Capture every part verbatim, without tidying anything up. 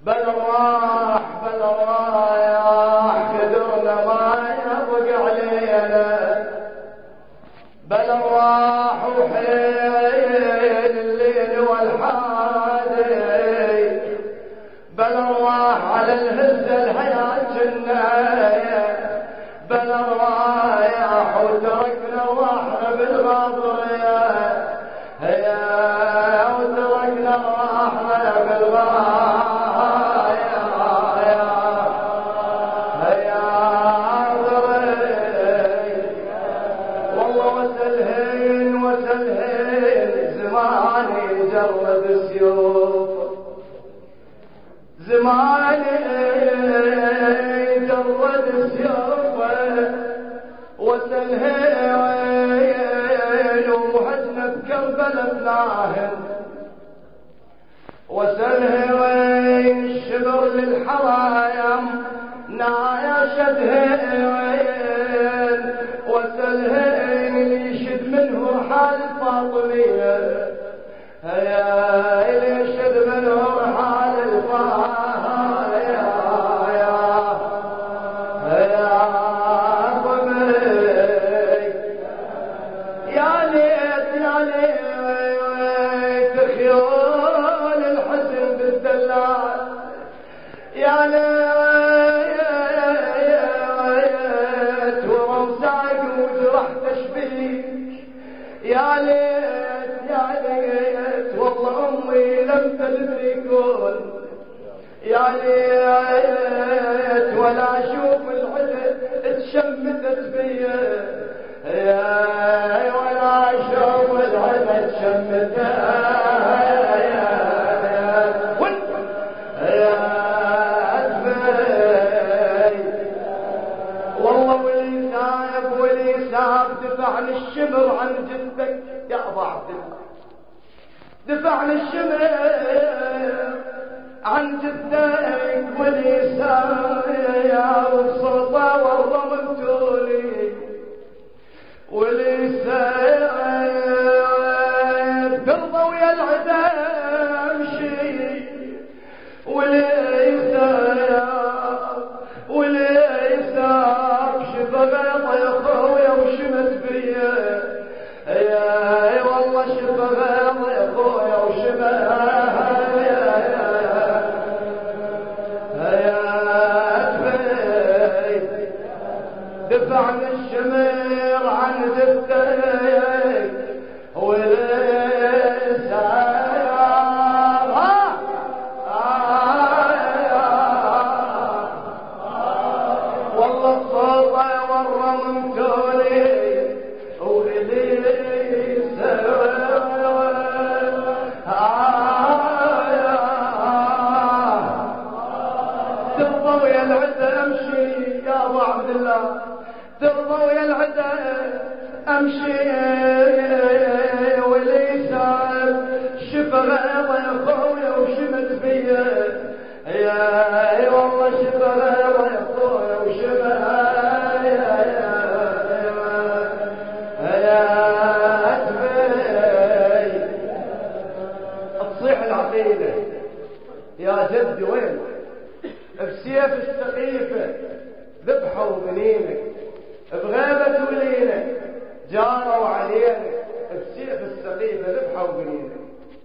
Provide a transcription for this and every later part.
بل راح بل رايح قدرنا ما يبقى علينا، بل راح وحيل الليل والحادي، بل راح على الهزة الحياة جناية، بل رايح وتركنا واحنا بالغاضرية، هيا وتركنا واحنا بالغاضرية، والله وسلهين وسلهين زماني جرد السيوف، زماني جرد السيوف وسلهين ومحزنة بكربلة بلاهن، وسلهين الشبر للحرايم نايا شدهين، وسلهين اللي يشد منه حال الفاطمية، هيا اللي يشد منه حال الفاطمية، هيا طمي يا ليت يا ليت خيول الحزن بالدلال، يا ليت ورمساك وجرح تشبيك، يا ليت يا ليت والله امي لم تدركون، يا ليت ولا اشوف العدل تشمتت بيا، يا ولا اشوف العدل تشمتت والله واللي سايب واللي ساب دفعني الشمر عن جدك يا ابو عبد الله، دفعني الشمر عن جدك واللي ساب يا السلطة والرمتولي، واللي ساب ترضى ويا العدا امشي، واللي ساب واللي ساب شفا غيظ يا خويا وشمت بيا، يا والله شفا غيظ يا خويا وشمت دفعنا الشمر عن جدك والسيار والله الصوت والرمتولي وإليس ترضى ويا العزة امشي يا ابو عبد الله، ترضى ويا العدا امشي واللي ساب شفا غيظ يا خويا وشمت بيا، يا والله شفا غيظ يا خويا وشمت يا تصيح العقيدة يا جد وين بسيف السقيفة ذبحوا بنينك، بغيبة ولينك جاروا علينا، بسيف السقيفة ذبحوا بنينك،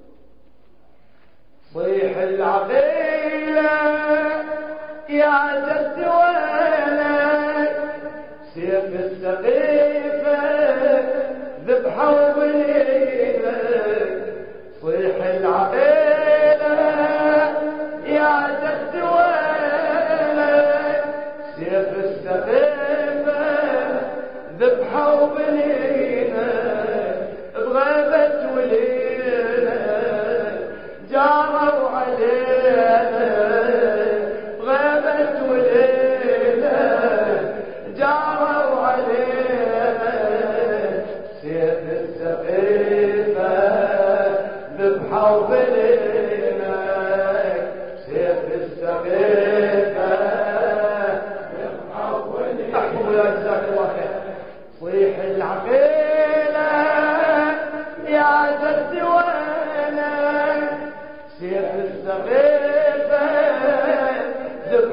صيح العقيلة يا جد وينك، سيف السقيفة ذبحوا بنينك، صيح العقيلة يا جد وينك، سيف السقيفة ذبحوا بنينا، بغيبة ولينا جاروا علينا، بغيبة ولينا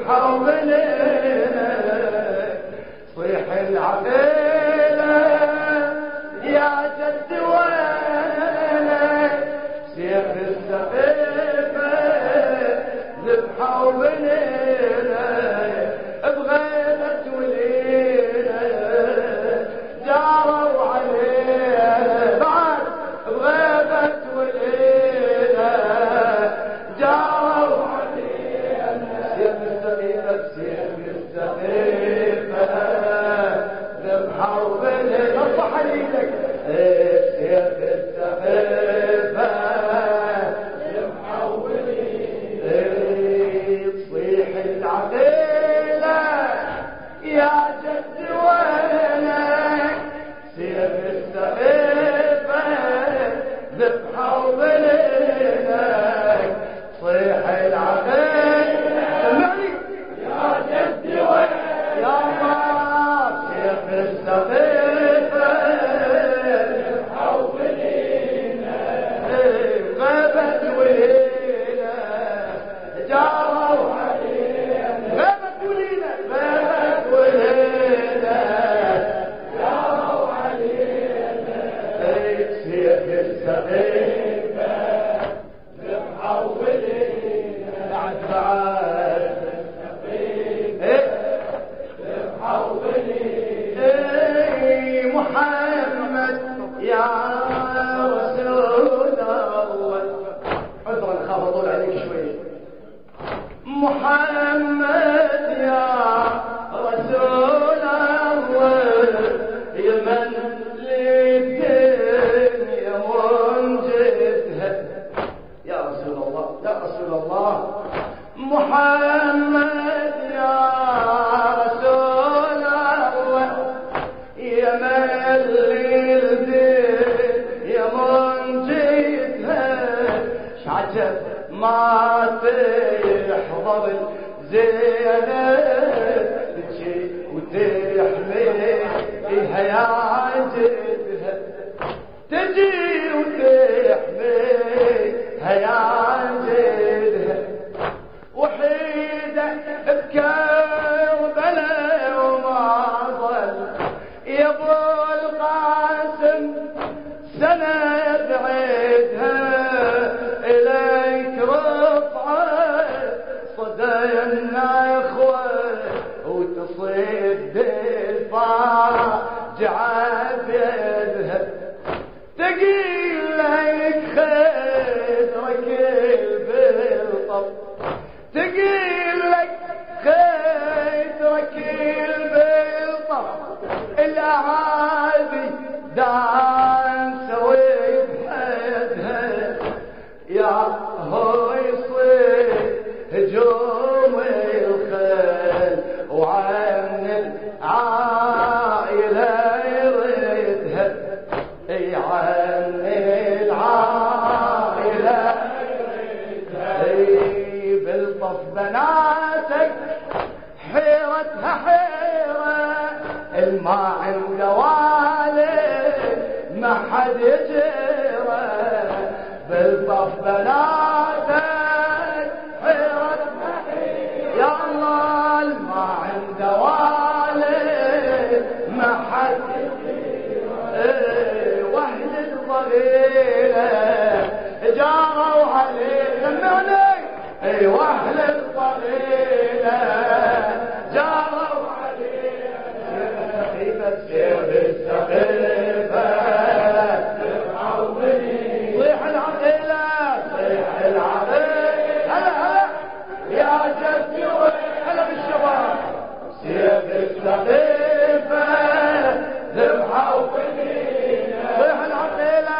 ذبحوا بنينا صيح العقيلة يا جد وينك سيف السقيفة ذبحوا بنينا بغيبة ولينا جاروا علينا بعد بغيبة ولينا جاروا علينا سيف السقيفة سيف السقيفة ذبحوا بنينا اصبح عليك سيف السقيفة ذبحوا بنينا تصيح العقيلة يا جد وينك سيف السقيفة ذبحوا بنينا صيح العقيلة سمعني يا جد وينك يا الله سيف السقيفة ذبحوا بنينا غابت ولينا جاروا علينا غابت ولينا غابت ولينا جاروا علينا سيف السقيفة ذبحوا بنينا بعد بعد ذبحوا بنينا محمد يا رسول الله عذرا خبطوا عليك شوي محمد يا رسول الله يا من للدنيا منجدها يا رسول الله يا رسول الله محمد يا رسول الله يا من للدنيا منجدها شعجب ما تحضر زينب تجي وتحميها يا عجدها تجي وتحميها يا عجدها وحيدة بكربلاء وما ظل يا ابو القاسم سنة بعيدها إليك رفعة صدينا إخوة وتصيد الفاجعة بيدها تقيل لك خدرك بالطب تقيل لك خدرك بالطب الأعادي دان سوي بحدها يا هو يصير هجوم الخيل وعن العائلة يردها اي عن العائلة يردها اي بالطف بناتك حيرتها حيرة الما عند والد ما حد يجرى بالطف بناتك حيرتها يا الله الما عند والد ما حد ايه واهل الضغيرة جاروا عليه سمعني ايه واهل الضغيرة جاروا عليه سيف السقيفة صيح العقيلة صيح العقيلة هلا هلا يا جد هلا بالشباب سيف السقيفة ذبحوا بنينا صيح العقيلة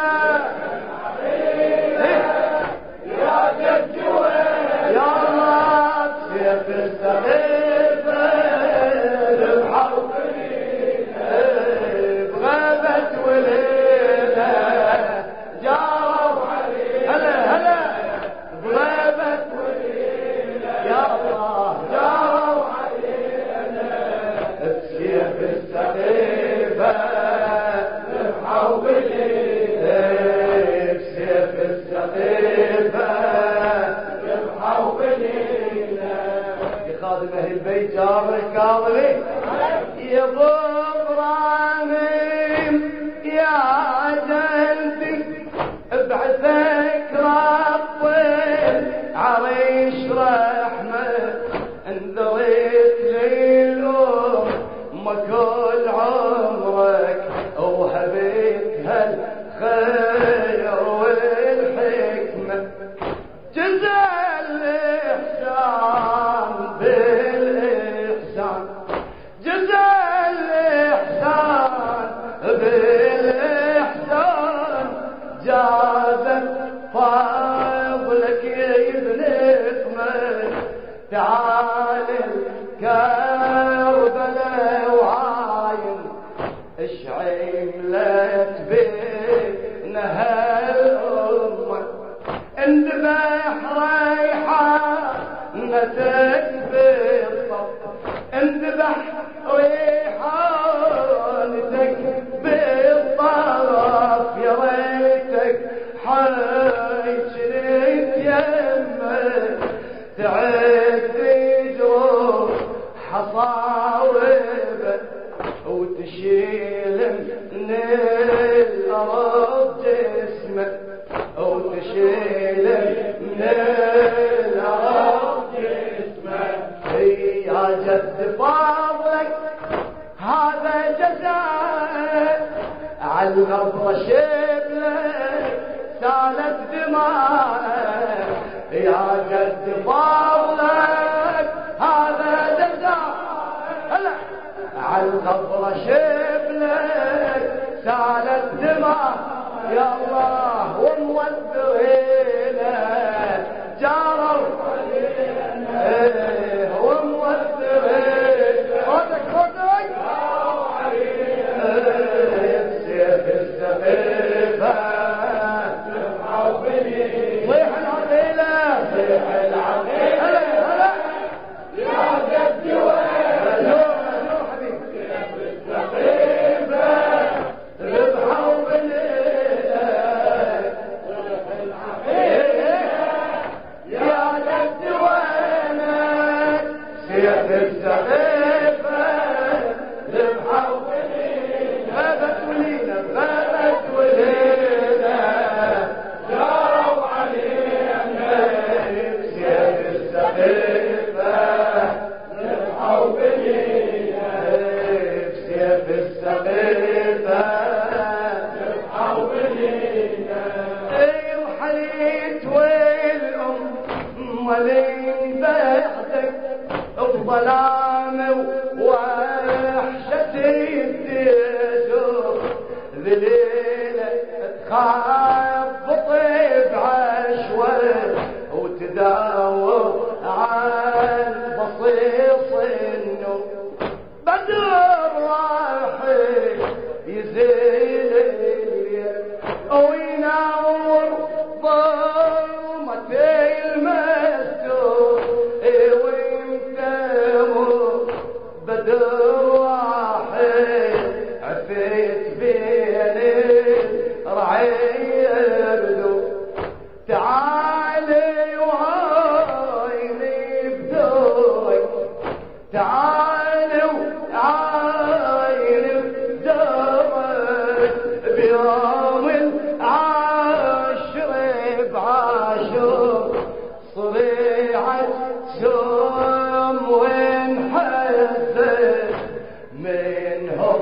يا جد يا الله سيف السقيفة ذبحوا بنينا بغابة وليلة جاروا علينا هلا هلا بغابة وليلة يا الله جاروا علينا بسيف السقيفة ذبحوا بنينا بسيف السقيفة ذبحوا بنينا خادم اهل البيت جابر الكاظمي يا ابو ابراهيم يا جلدي ابعثك ربي عريش رحمه انذريت للام ما كل عمرك وهبيتها الخير والحكمه جزا الاحسان بالاحسان جزا الاحسان بالاحسان جازت فضلك يا ابن اثمن تعال كربلاء وعاين اشعملت بينها الامه اندبح ريحانتك بالصف اندبح ريحانتك بالطرف يا ريتك حيشريت يمك تعد جروح حصاوبه وتشيل من الارض جسمه وتشيل من الارض جسمه يا جد فاضلك هذا جزاء على الغبره شبلك سالت دماء يا جد فاضلك هذا جزاء هلا على الغبره شبلك سالت دماء يا الله وموذرينا جاروا ايه وموذرين صوتك صوتك جاروا علينا سيف السقيفه صيح العقيله صيح العقيله هلا هلا يا جد وين هلو هلو حبيبي سيف السقيفه ربحوا بالليله صيح العقيله يا جد وينك سيف السقيفه ربحوا بالليله غابت ولينا غابت ولينا جاروا علينا سيف السقيفه ربحوا بالليله سيف السقيفه ربحوا بالليله وحليت والام ولين بعدك الظلام ووحشتي الدجور ذليله تخاف بطيب عشوه وتداور عن بصيص النور بدر راحي يزيل الليل وينور ظلمة المستور وانت بدر راحي عفيت بين الرعي بدور تعالي وعيني بدورك تعالي وعيني بدورك بيوم العاشر بعاشر صريعة سم وانحسن منهم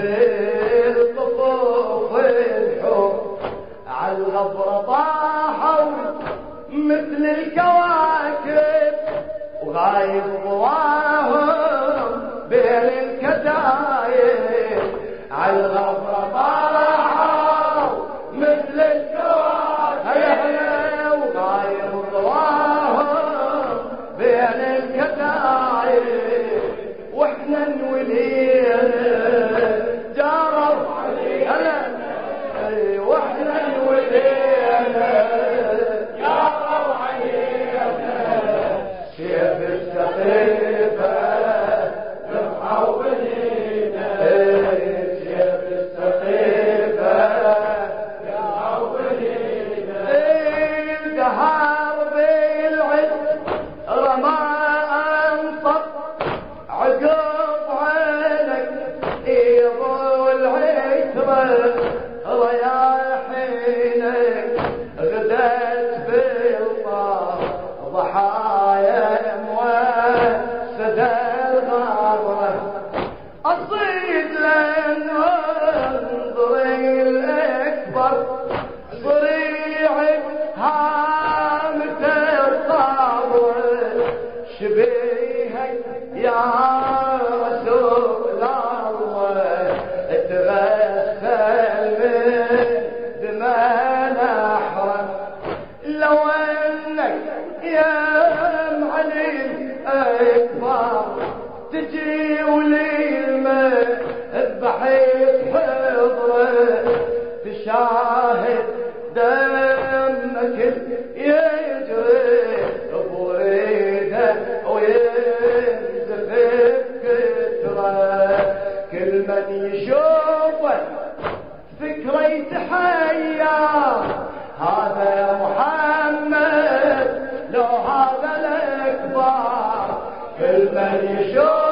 بالطفوف الحب عالغبرة طاحوا مثل الكواكب وغايب ضواهم بين الكتايب عالغبرة طاحوا مثل الكواكب وغايب ضواهم بين الكتايب واحنا نولينا جاروا هلا واحنا نولينا جاروا علينا سيف السقيفه رفعوا بنينا سيف السقيفه رفعوا بنينا الدهار بالعز رمى انطر شبيهك يا رسول الله تغسل من دماء الأحرم لو انك يا معلم اكبر تجي وليمة بحيث حضره تشاهد دمك يجري بريده وينزف بكتره كل من يشوفه فكره يتحير هذا محمد لو هذا الأكبر كل من يشوف